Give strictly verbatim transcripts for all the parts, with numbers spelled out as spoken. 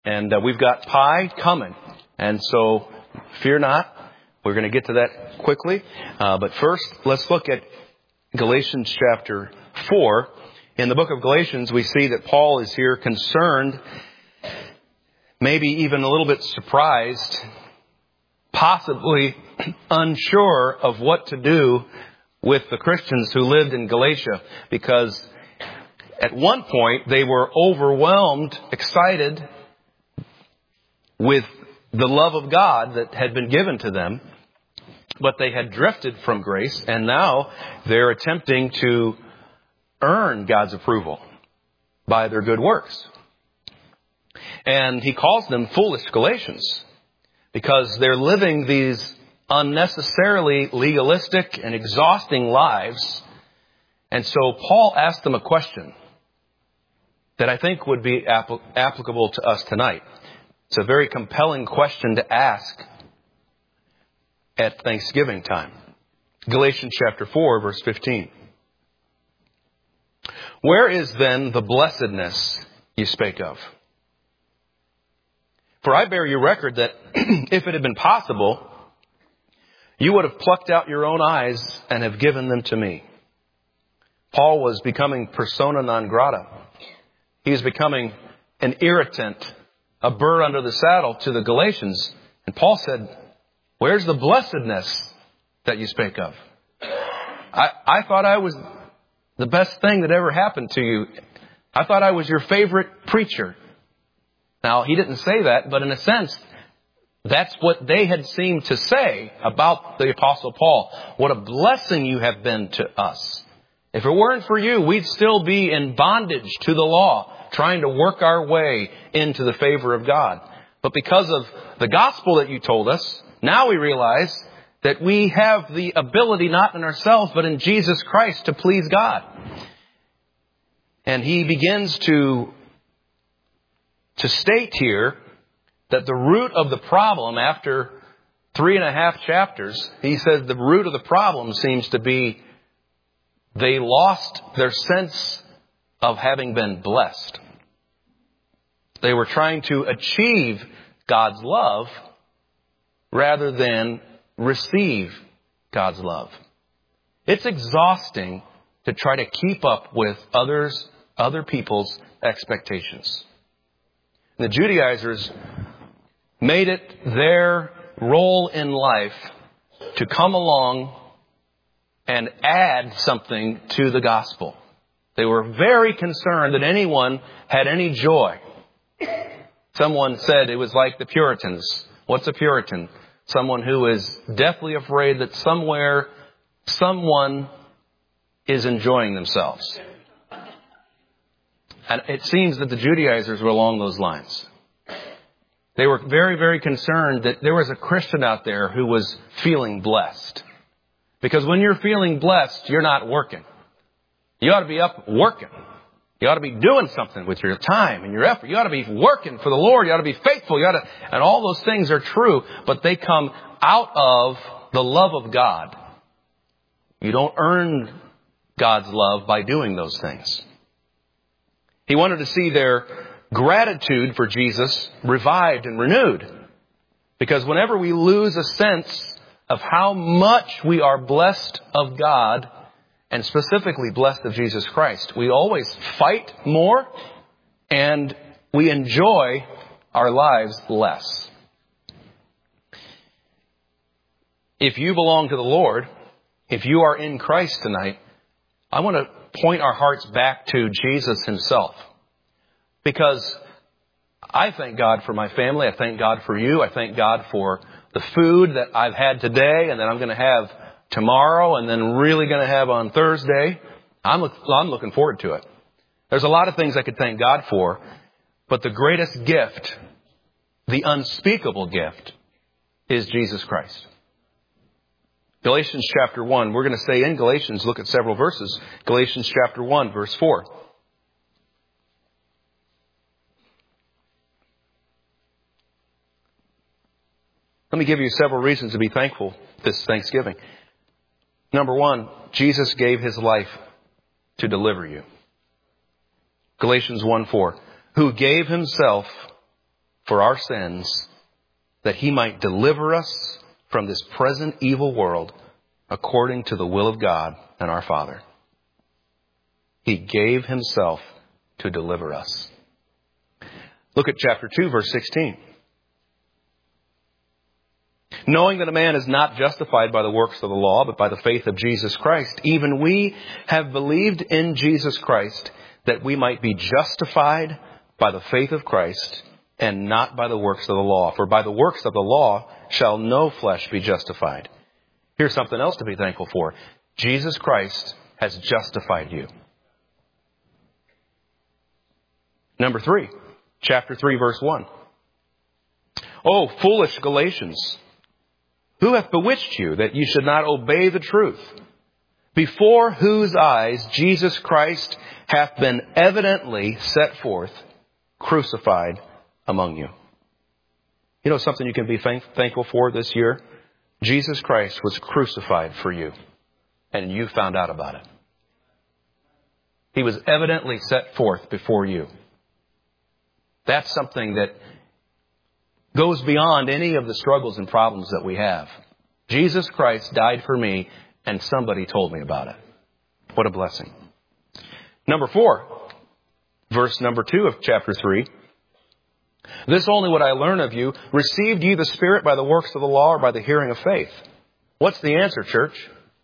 And uh, we've got pie coming. And so fear not. We're going to get to that quickly. Uh, but first, let's look at Galatians chapter four. In the book of Galatians, we see that Paul is here concerned, maybe even a little bit surprised, possibly unsure of what to do with the Christians who lived in Galatia, because at one point they were overwhelmed, excited with the love of God that had been given to them, but they had drifted from grace, and now they're attempting to earn God's approval by their good works. And he calls them foolish Galatians because they're living these unnecessarily legalistic and exhausting lives. And so Paul asked them a question that I think would be apl- applicable to us tonight. It's a very compelling question to ask at Thanksgiving time. Galatians chapter four, verse fifteen. Where is then the blessedness you spake of? For I bear you record that if it had been possible, you would have plucked out your own eyes and have given them to me. Paul was becoming persona non grata. He was becoming an irritant, a burr under the saddle to the Galatians. And Paul said, where's the blessedness that you spake of? I, I thought I was the best thing that ever happened to you. I thought I was your favorite preacher. Now, he didn't say that, but in a sense, that's what they had seemed to say about the Apostle Paul. What a blessing you have been to us. If it weren't for you, we'd still be in bondage to the law, trying to work our way into the favor of God. But because of the gospel that you told us, now we realize that we have the ability, not in ourselves, but in Jesus Christ, to please God. And he begins to, to state here that the root of the problem, after three and a half chapters, he says the root of the problem seems to be they lost their sense of having been blessed. They were trying to achieve God's love rather than receive God's love. It's exhausting to try to keep up with others, other people's expectations. The Judaizers made it their role in life to come along and add something to the gospel. They were very concerned that anyone had any joy. Someone said it was like the Puritans. What's a Puritan? Someone who is deathly afraid that somewhere someone is enjoying themselves. And it seems that the Judaizers were along those lines. They were very, very concerned that there was a Christian out there who was feeling blessed. Because when you're feeling blessed, you're not working. You ought to be up working. You ought to be doing something with your time and your effort. You ought to be working for the Lord. You ought to be faithful. You ought to, and all those things are true, but they come out of the love of God. You don't earn God's love by doing those things. He wanted to see their gratitude for Jesus revived and renewed. Because whenever we lose a sense of how much we are blessed of God, and specifically blessed of Jesus Christ, we always fight more and we enjoy our lives less. If you belong to the Lord, if you are in Christ tonight, I want to point our hearts back to Jesus himself. Because I thank God for my family. I thank God for you. I thank God for the food that I've had today and that I'm going to have tomorrow and then really going to have on Thursday. I'm, I'm looking forward to it. There's a lot of things I could thank God for, but the greatest gift, the unspeakable gift, is Jesus Christ. Galatians chapter one, we're going to say in Galatians, look at several verses. Galatians chapter one, verse four. Let me give you several reasons to be thankful this Thanksgiving. Number one, Jesus gave his life to deliver you. Galatians one four. Who gave himself for our sins, that he might deliver us from this present evil world according to the will of God and our Father. He gave himself to deliver us. Look at chapter two, verse sixteen. Knowing that a man is not justified by the works of the law, but by the faith of Jesus Christ, even we have believed in Jesus Christ, that we might be justified by the faith of Christ, and not by the works of the law. For by the works of the law shall no flesh be justified. Here's something else to be thankful for. Jesus Christ has justified you. Number three, chapter three, verse one. Oh, foolish Galatians, who hath bewitched you that you should not obey the truth? Before whose eyes Jesus Christ hath been evidently set forth, crucified among you. You know something you can be thank- thankful for this year? Jesus Christ was crucified for you, and you found out about it. He was evidently set forth before you. That's something that goes beyond any of the struggles and problems that we have. Jesus Christ died for me, and somebody told me about it. What a blessing. Number four, verse number two of chapter three. This only would I learn of you. Received ye the Spirit by the works of the law or by the hearing of faith? What's the answer, church?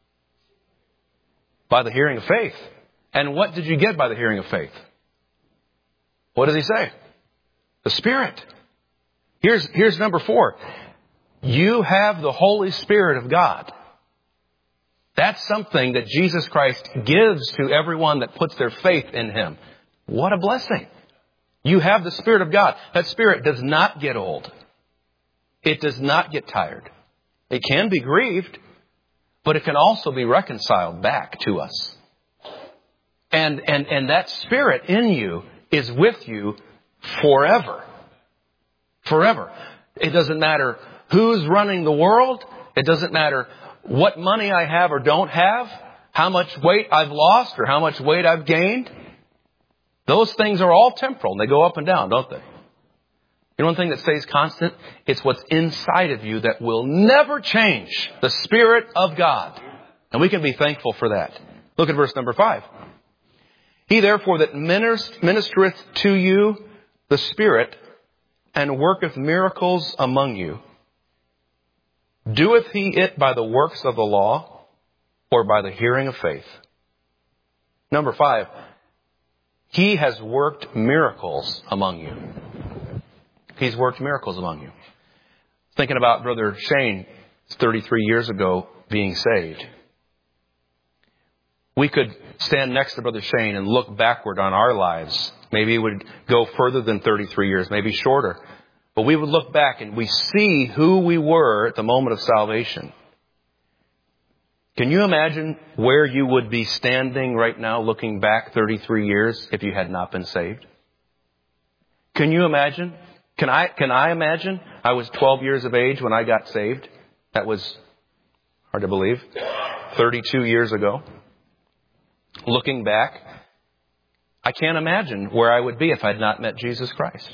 By the hearing of faith. And what did you get by the hearing of faith? What does he say? The Spirit. Here's, here's number four. You have the Holy Spirit of God. That's something that Jesus Christ gives to everyone that puts their faith in him. What a blessing. You have the Spirit of God. That Spirit does not get old. It does not get tired. It can be grieved, but it can also be reconciled back to us. And, and, and that Spirit in you is with you forever. Forever. It doesn't matter who's running the world. It doesn't matter what money I have or don't have, how much weight I've lost or how much weight I've gained. Those things are all temporal, and they go up and down, don't they? You know one thing that stays constant? It's what's inside of you that will never change. The Spirit of God. And we can be thankful for that. Look at verse number five. He therefore that ministereth to you the Spirit and worketh miracles among you, doeth he it by the works of the law or by the hearing of faith? Number five, he has worked miracles among you. He's worked miracles among you. Thinking about Brother Shane, thirty-three years ago, being saved. We could stand next to Brother Shane and look backward on our lives. Maybe it would go further than thirty-three years, maybe shorter. But we would look back and we see who we were at the moment of salvation. Can you imagine where you would be standing right now looking back thirty-three years if you had not been saved? Can you imagine? Can I, can I imagine? I was twelve years of age when I got saved. That was hard to believe. thirty-two years ago. Looking back, I can't imagine where I would be if I had not met Jesus Christ.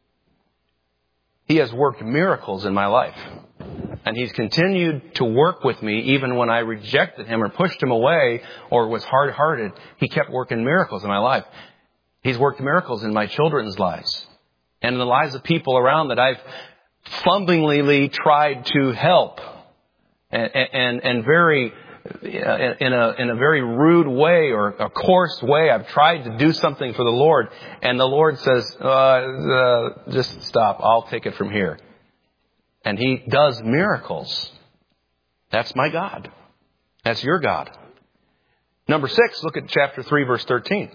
He has worked miracles in my life. And He's continued to work with me even when I rejected Him or pushed Him away or was hard-hearted. He kept working miracles in my life. He's worked miracles in my children's lives and in the lives of people around that I've fumblingly tried to help and, and, and very... in a in a very rude way or a coarse way. I've tried to do something for the Lord, and the Lord says, uh, uh, just stop. I'll take it from here. And He does miracles. That's my God. That's your God. Number six, look at chapter three, verse thirteen.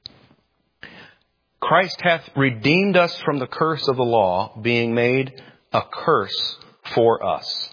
Christ hath redeemed us from the curse of the law, being made a curse for us.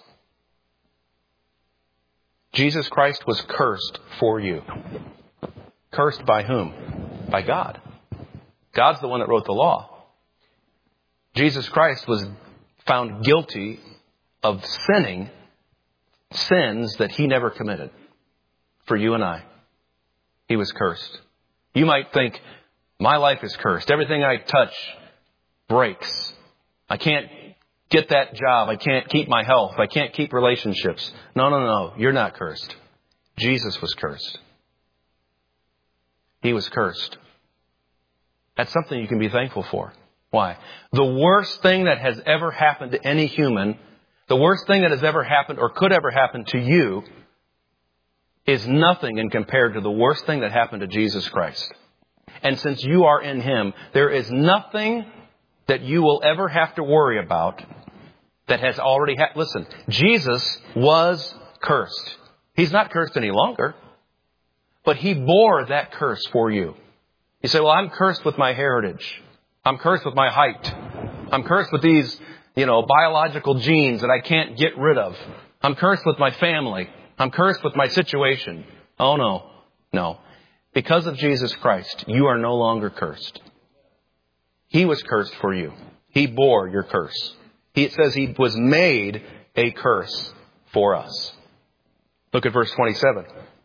Jesus Christ was cursed for you. Cursed by whom? By God. God's the one that wrote the law. Jesus Christ was found guilty of sinning sins that He never committed. For you and I. He was cursed. You might think, my life is cursed. Everything I touch breaks. I can't get that job. I can't keep my health. I can't keep relationships. No, no, no. You're not cursed. Jesus was cursed. He was cursed. That's something you can be thankful for. Why? The worst thing that has ever happened to any human, the worst thing that has ever happened or could ever happen to you, is nothing in compared to the worst thing that happened to Jesus Christ. And since you are in Him, there is nothing that you will ever have to worry about that has already happened. Listen, Jesus was cursed. He's not cursed any longer, but He bore that curse for you. You say, well, I'm cursed with my heritage. I'm cursed with my height. I'm cursed with these, you know, biological genes that I can't get rid of. I'm cursed with my family. I'm cursed with my situation. Oh, no. No. Because of Jesus Christ, you are no longer cursed. He was cursed for you. He bore your curse. He, it says He was made a curse for us. Look at verse twenty-seven.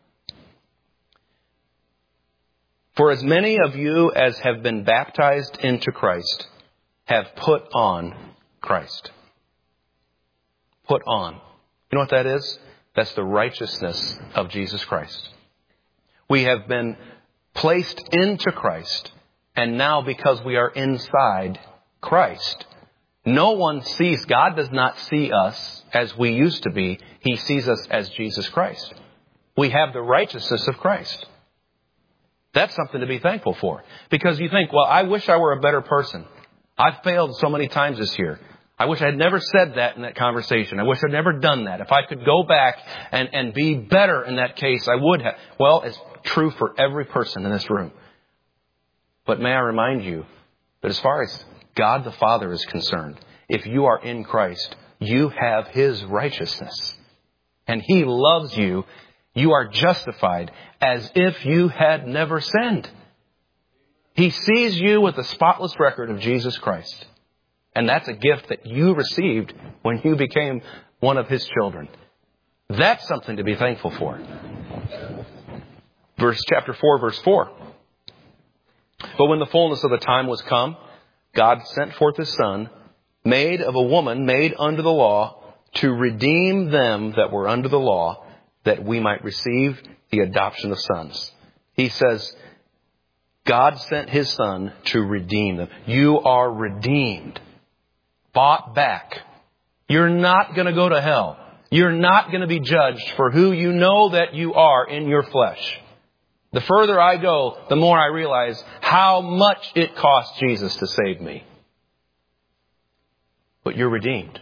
For as many of you as have been baptized into Christ have put on Christ. Put on. You know what that is? That's the righteousness of Jesus Christ. We have been placed into Christ, and now because we are inside Christ, no one sees, God does not see us as we used to be. He sees us as Jesus Christ. We have the righteousness of Christ. That's something to be thankful for. Because you think, well, I wish I were a better person. I've failed so many times this year. I wish I had never said that in that conversation. I wish I'd never done that. If I could go back and, and be better in that case, I would have. Well, it's true for every person in this room. But may I remind you that as far as God the Father is concerned, if you are in Christ, you have His righteousness. And He loves you. You are justified as if you had never sinned. He sees you with the spotless record of Jesus Christ. And that's a gift that you received when you became one of His children. That's something to be thankful for. Verse chapter four, verse four. But when the fullness of the time was come, God sent forth His Son, made of a woman, made under the law, to redeem them that were under the law, that we might receive the adoption of sons. He says, God sent His Son to redeem them. You are redeemed. Bought back. You're not going to go to hell. You're not going to be judged for who you know that you are in your flesh. The further I go, the more I realize how much it cost Jesus to save me. But you're redeemed.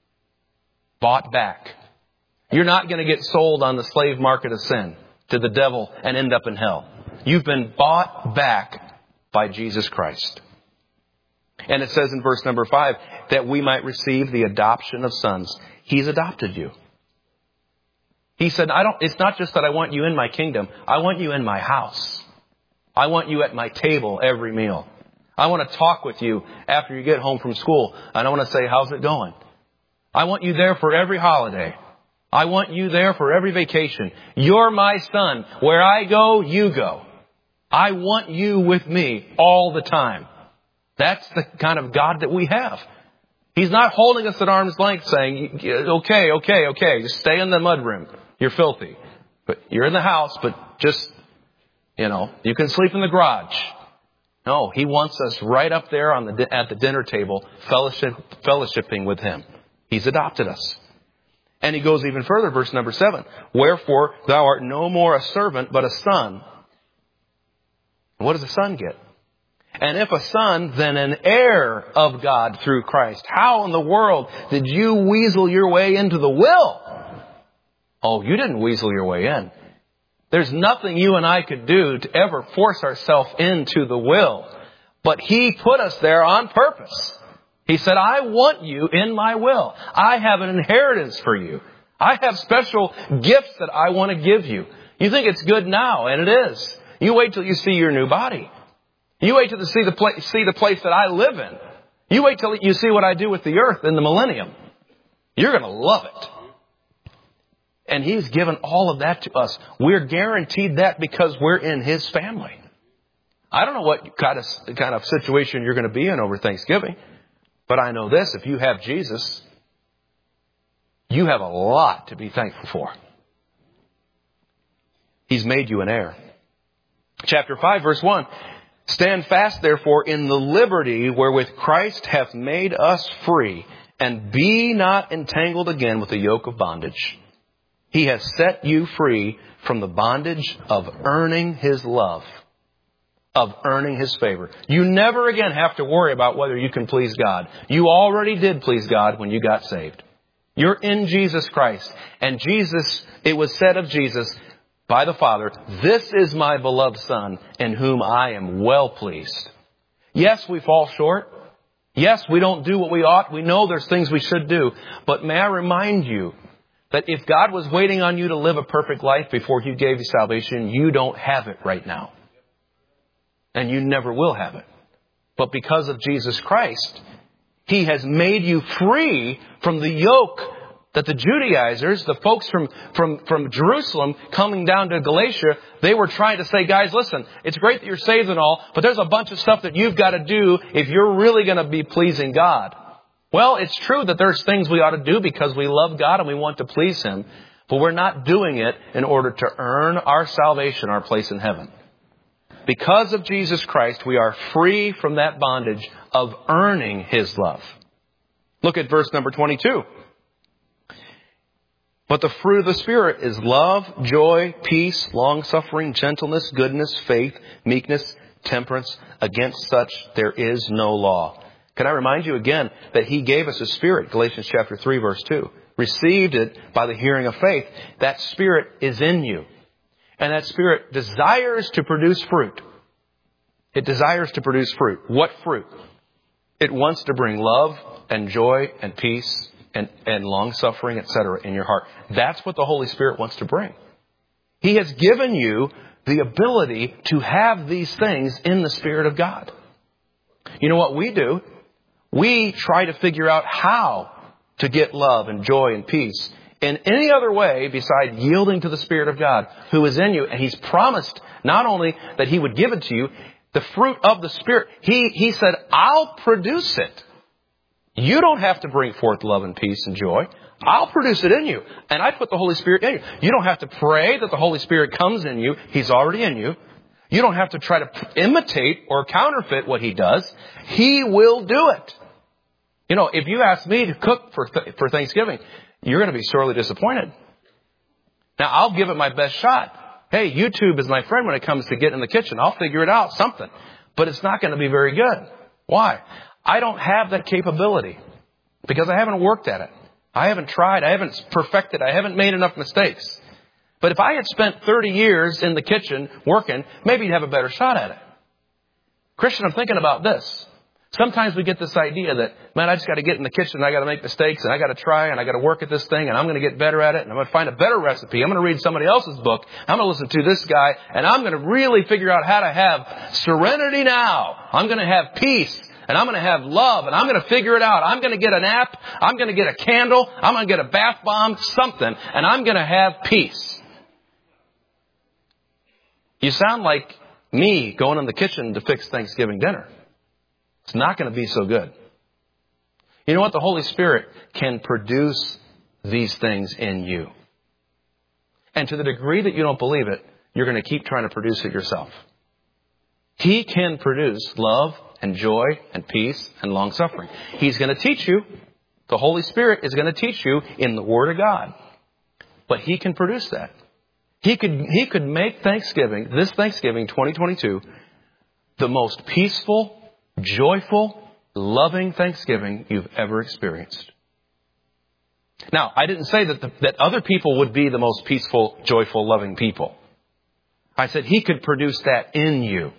Bought back. You're not going to get sold on the slave market of sin to the devil and end up in hell. You've been bought back by Jesus Christ. And it says in verse number five, that we might receive the adoption of sons. He's adopted you. He said, I don't, it's not just that I want you in my kingdom. I want you in my house. I want you at my table every meal. I want to talk with you after you get home from school. And I want to say, how's it going? I want you there for every holiday. I want you there for every vacation. You're my son. Where I go, you go. I want you with me all the time. That's the kind of God that we have. He's not holding us at arm's length saying, okay, okay, okay, just stay in the mudroom. You're filthy. But you're in the house, but just, you know, you can sleep in the garage. No, He wants us right up there on the at the dinner table, fellowship, fellowshipping with Him. He's adopted us. And He goes even further, verse number seven. Wherefore thou art no more a servant, but a son. What does a son get? And if a son, then an heir of God through Christ. How in the world did you weasel your way into the will? Oh, you didn't weasel your way in. There's nothing you and I could do to ever force ourselves into the will. But He put us there on purpose. He said, I want you in my will. I have an inheritance for you. I have special gifts that I want to give you. You think it's good now, and it is. You wait till you see your new body. You wait till you see the place, see the place that I live in. You wait till you see what I do with the earth in the millennium. You're going to love it. And He's given all of that to us. We're guaranteed that because we're in His family. I don't know what kind of, kind of situation you're going to be in over Thanksgiving. But I know this, if you have Jesus, you have a lot to be thankful for. He's made you an heir. Chapter five, verse one. Stand fast, therefore, in the liberty wherewith Christ hath made us free, and be not entangled again with the yoke of bondage. He has set you free from the bondage of earning His love, of earning His favor. You never again have to worry about whether you can please God. You already did please God when you got saved. You're in Jesus Christ. And Jesus, it was said of Jesus by the Father, this is my beloved Son in whom I am well pleased. Yes, we fall short. Yes, we don't do what we ought. We know there's things we should do. But may I remind you that if God was waiting on you to live a perfect life before He gave you salvation, you don't have it right now. And you never will have it. But because of Jesus Christ, He has made you free from the yoke that the Judaizers, the folks from, from, from Jerusalem coming down to Galatia, they were trying to say, guys, listen, it's great that you're saved and all, but there's a bunch of stuff that you've got to do if you're really going to be pleasing God. Well, it's true that there's things we ought to do because we love God and we want to please Him, but we're not doing it in order to earn our salvation, our place in heaven. Because of Jesus Christ, we are free from that bondage of earning His love. Look at verse number twenty-two. But the fruit of the Spirit is love, joy, peace, long-suffering, gentleness, goodness, faith, meekness, temperance. Against such there is no law. Can I remind you again that He gave us a Spirit, Galatians chapter three, verse two. Received it by the hearing of faith. That Spirit is in you. And that Spirit desires to produce fruit. It desires to produce fruit. What fruit? It wants to bring love and joy and peace and, and long-suffering, et cetera in your heart. That's what the Holy Spirit wants to bring. He has given you the ability to have these things in the Spirit of God. You know what we do? We try to figure out how to get love and joy and peace in any other way beside yielding to the Spirit of God who is in you. And He's promised not only that He would give it to you, the fruit of the Spirit. He, he said, I'll produce it. You don't have to bring forth love and peace and joy. I'll produce it in you. And I put the Holy Spirit in you. You don't have to pray that the Holy Spirit comes in you. He's already in you. You don't have to try to imitate or counterfeit what He does. He will do it. You know, if you ask me to cook for th- for Thanksgiving, you're going to be sorely disappointed. Now, I'll give it my best shot. Hey, YouTube is my friend when it comes to getting in the kitchen. I'll figure it out, something. But it's not going to be very good. Why? I don't have that capability because I haven't worked at it. I haven't tried. I haven't perfected. I haven't made enough mistakes. But if I had spent thirty years in the kitchen working, maybe you'd have a better shot at it. Christian, I'm thinking about this. Sometimes we get this idea that, man, I just got to get in the kitchen and I got to make mistakes and I got to try and I got to work at this thing and I'm going to get better at it and I'm going to find a better recipe. I'm going to read somebody else's book. I'm going to listen to this guy and I'm going to really figure out how to have serenity now. I'm going to have peace and I'm going to have love and I'm going to figure it out. I'm going to get an app. I'm going to get a candle. I'm going to get a bath bomb, something, and I'm going to have peace. You sound like me going in the kitchen to fix Thanksgiving dinner. It's not going to be so good. You know what? The Holy Spirit can produce these things in you. And to the degree that you don't believe it, you're going to keep trying to produce it yourself. He can produce love and joy and peace and long suffering. He's going to teach you. The Holy Spirit is going to teach you in the Word of God. But He can produce that. He could, he could make Thanksgiving, this Thanksgiving twenty twenty-two, the most peaceful, joyful, loving Thanksgiving you've ever experienced. Now, I didn't say that the, that other people would be the most peaceful, joyful, loving people. I said He could produce that in you.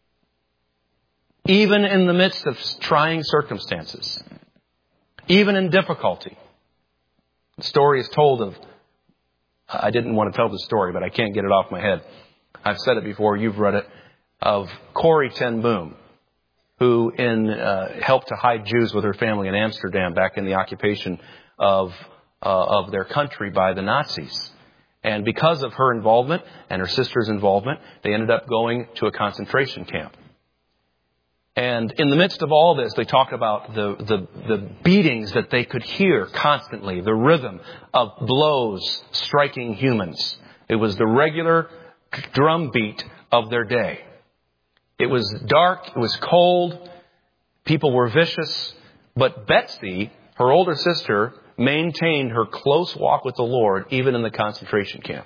Even in the midst of trying circumstances. Even in difficulty. The story is told of, I didn't want to tell the story, but I can't get it off my head. I've said it before, you've read it, of Corrie ten Boom, who in, uh, helped to hide Jews with her family in Amsterdam back in the occupation of, uh, of their country by the Nazis. And because of her involvement and her sister's involvement, they ended up going to a concentration camp. And in the midst of all this, they talk about the, the, the beatings that they could hear constantly, the rhythm of blows striking humans. It was the regular drum beat of their day. It was dark, it was cold, people were vicious, but Betsy, her older sister, maintained her close walk with the Lord even in the concentration camp.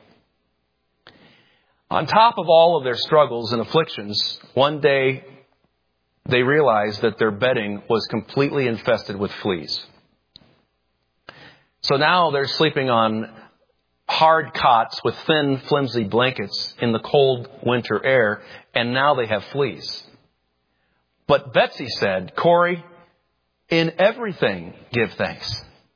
On top of all of their struggles and afflictions, one day they realized that their bedding was completely infested with fleas. So now they're sleeping on hard cots with thin, flimsy blankets in the cold winter air, and now they have fleas. But Betsy said, Corey, in everything give thanks.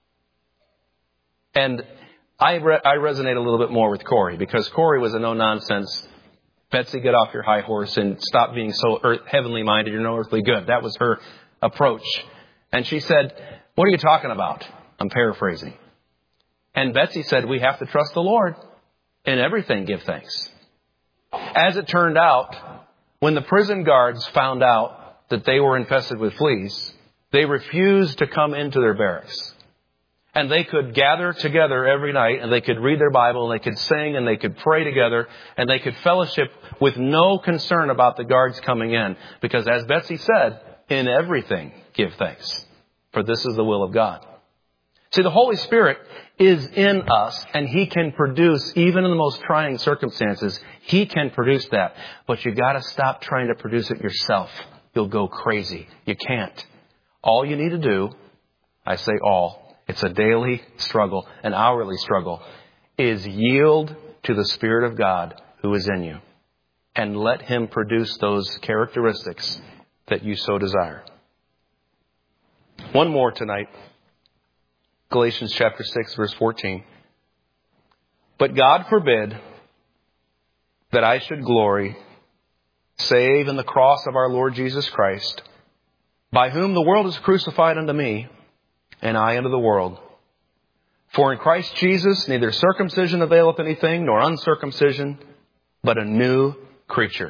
And I, re- I resonate a little bit more with Corey, because Corey was a no-nonsense, Betsy, get off your high horse and stop being so earth, heavenly minded. You're no earthly good. That was her approach. And she said, what are you talking about? I'm paraphrasing. And Betsy said, we have to trust the Lord. In everything, give thanks. As it turned out, when the prison guards found out that they were infested with fleas, they refused to come into their barracks. And they could gather together every night, and they could read their Bible, and they could sing, and they could pray together, and they could fellowship with no concern about the guards coming in. Because as Betsy said, in everything give thanks, for this is the will of God. See, the Holy Spirit is in us, and He can produce, even in the most trying circumstances, He can produce that. But you got to stop trying to produce it yourself. You'll go crazy. You can't. All you need to do, I say all, it's a daily struggle, an hourly struggle, is yield to the Spirit of God who is in you and let Him produce those characteristics that you so desire. One more tonight. Galatians chapter six, verse fourteen. But God forbid that I should glory save in the cross of our Lord Jesus Christ, by whom the world is crucified unto me, and I unto the world. For in Christ Jesus neither circumcision availeth anything, nor uncircumcision, but a new creature.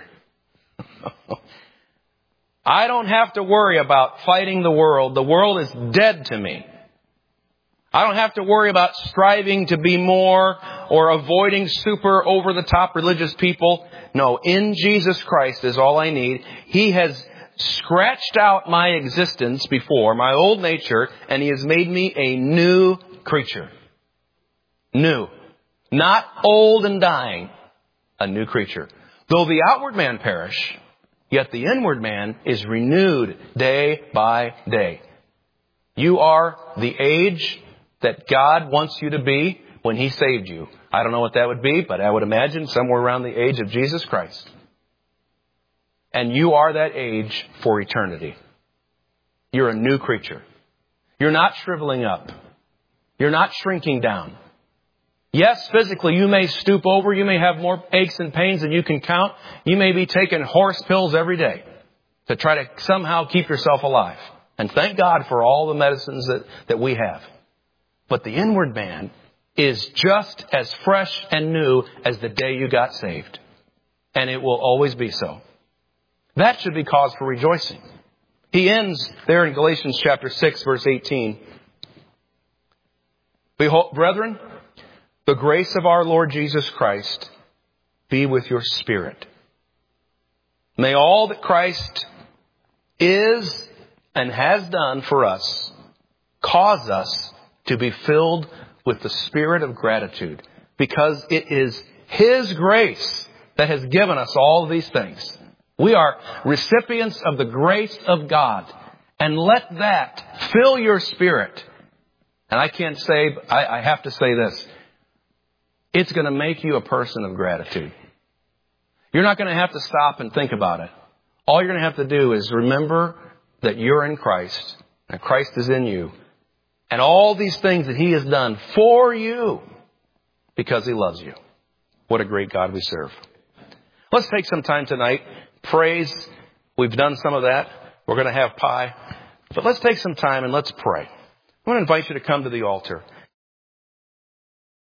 I don't have to worry about fighting the world. The world is dead to me. I don't have to worry about striving to be more or avoiding super over-the-top religious people. No, in Jesus Christ is all I need. He has scratched out my existence before, my old nature, and He has made me a new creature. New. Not old and dying. A new creature. Though the outward man perish, yet the inward man is renewed day by day. You are the age that God wants you to be when He saved you. I don't know what that would be, but I would imagine somewhere around the age of Jesus Christ. And you are that age for eternity. You're a new creature. You're not shriveling up. You're not shrinking down. Yes, physically you may stoop over. You may have more aches and pains than you can count. You may be taking horse pills every day to try to somehow keep yourself alive. And thank God for all the medicines that, that we have. But the inward man is just as fresh and new as the day you got saved. And it will always be so. That should be cause for rejoicing. He ends there in Galatians chapter six, verse eighteen. Behold, brethren, the grace of our Lord Jesus Christ be with your spirit. May all that Christ is and has done for us cause us to be filled with the spirit of gratitude, because it is His grace that has given us all of these things. We are recipients of the grace of God. And let that fill your spirit. And I can't say, I, I have to say this. It's going to make you a person of gratitude. You're not going to have to stop and think about it. All you're going to have to do is remember that you're in Christ, and Christ is in you. And all these things that He has done for you because He loves you. What a great God we serve. Let's take some time tonight. Praise. We've done some of that. We're going to have pie. But let's take some time and let's pray. I want to invite you to come to the altar.